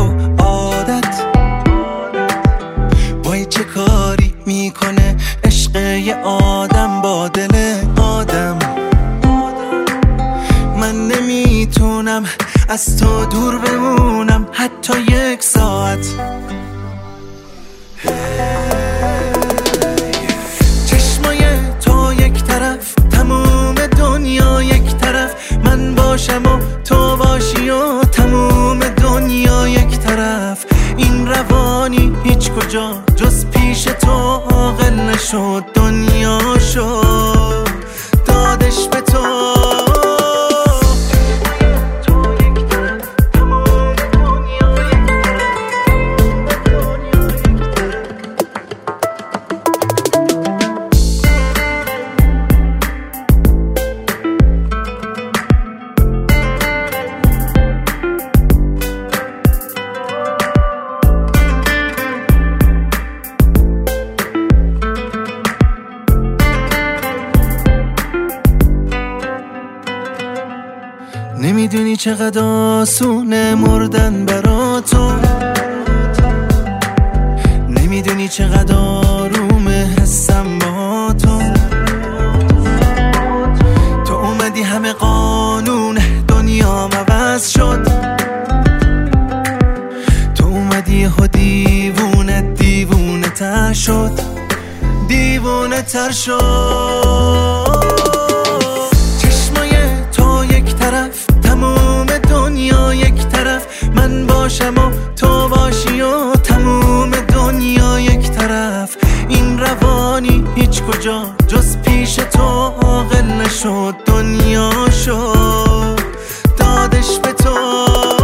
عادت وای چه کاری میکنه عشق یه آدم با دل آدم. من نمیتونم از تو دور بمونم حتی یک ساعت. چشمای تو یک طرف، تموم دنیا یک طرف، من باشم و تو باشی و تموم دنیا یک طرف. این روانی هیچ کجا جز پیش تو عاقل نشد، دنیا شد دادش به تو. نمیدونی چقدر آسونه مردن برا تو، نمیدونی چقدر آرومه حسم با تو. تو اومدی همه قانون دنیا عوض شد، تو اومدی ها دیوونه تر شد، دیوونه تر شد. تموم دنیا یک طرف، من باشم و تو باشی و تموم دنیا یک طرف. این روانی هیچ کجا جز پیش تو عاقل نشد، دنیا شد دادش به تو.